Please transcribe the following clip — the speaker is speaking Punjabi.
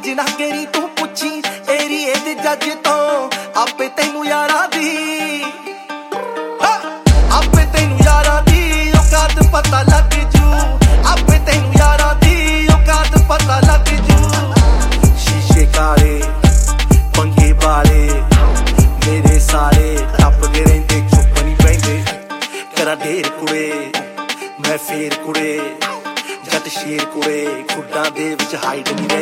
ਚੀਜ਼ ਨਾ ਕਰੀ ਤੂੰ ਪੁੱਛੀ ਏਰੀਏ ਦੇ ਜੱਜ ਤੋਂ ਆਪੇ ਤੈਨੂੰ ਯਾਰਾਂ ਦੀ ਆਪੇ ਤੈਨੂੰ ਯਾਰਾਂ ਦੀ ਔਕਾਤ ਪਤਾ ਲੱਗ ਜੂ ਆਪੇ ਤੈਨੂੰ ਯਾਰਾਂ ਦੀ ਔਕਾਤ ਪਤਾ ਲੱਗ ਜੂ ਸ਼ੀਸ਼ੇ ਕਾਲੇ ਪੰਗੇ ਵਾਲੇ ਮੇਰੇ ਸਾਰੇ ਟੱਪਦੇ ਰਹਿੰਦੇ ਚੁੱਪ ਨਹੀਂ ਬੈਠੇ ਕਰਾਂ ਢੇਰ ਕੁੜੇ ਮੈਂ ਫੇਰ ਕੁੜੇ ਜੱਟ ਸ਼ੇਰ ਕੁੜੇ ਖੁੱਡਾਂ ਦੇ ਵਿੱਚ ਹਾਈਟ ਨਹੀਂ